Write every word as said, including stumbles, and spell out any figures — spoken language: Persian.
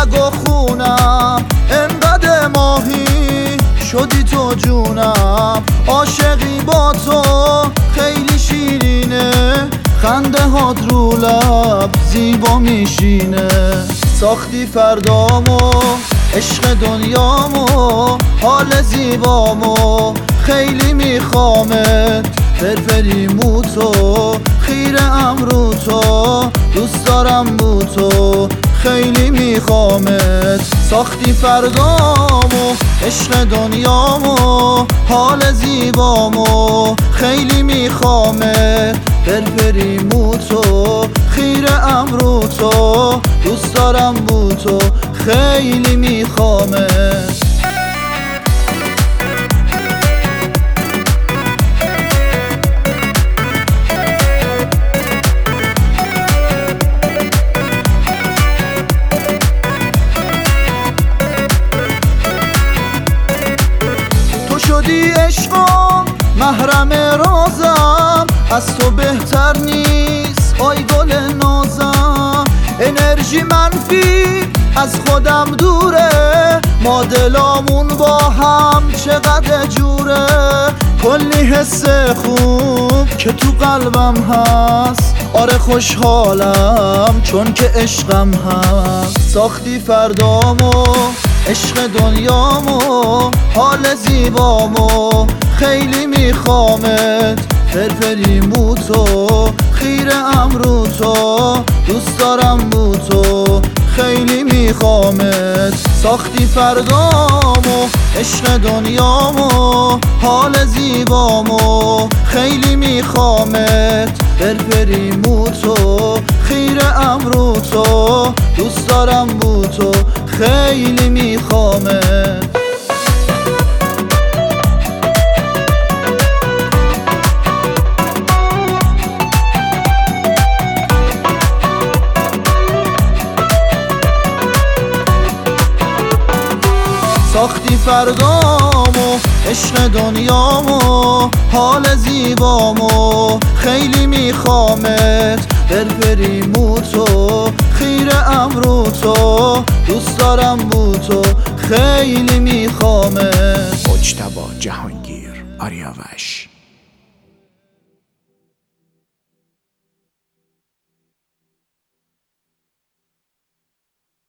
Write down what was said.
رگ و خونم، انقدر ماهی شدی تو جونم. عاشقی با تو خیلی شیرینه، خنده هات رو لب زیبا میشینه. ساختی فردامو، عشق دنیامو، حال زیبامو، خیلی میخوامت. فرفری مو تو، خیره ام رو تو، دوست دارم بو تو، خیلی میخوامت. ساختی فردامو، عشق دنیامو، حال زیبامو، خیلی میخوامت. فرفری مو تو، خیره ام رو تو، دوست دارم بو تو، خیلی میخوامت. شدی عشقم محرم رازم، از تو بهتر نیست آی گل نازم. انرژی منفی از خودم دوره، ما دلامون با هم چقدر جوره. کلی حس خوب که تو قلبم هست، آره خوشحالم چون که عشقم هست. ساختی فردامو، عشق دنیامو، حال زیبامو، خیلی میخوامت. فرفری مو تو، خیره ام رو تو، دوست دارم بو تو، خیلی میخوامت. ساختی فردامو، عشق دنیامو، حال زیبامو، خیلی میخوامت. فرفری مو تو، خیره ام رو تو، دوست دارم بو تو، خیلی میخوامت. ساختی فردامو، عشق دنیامو، حال زیبامو، خیلی میخوامت. فرفری مو تو، خیره ام رو تو، دوست دارم بو تو، خیلی میخوامت. مجتبی جهانگیر آریاوش.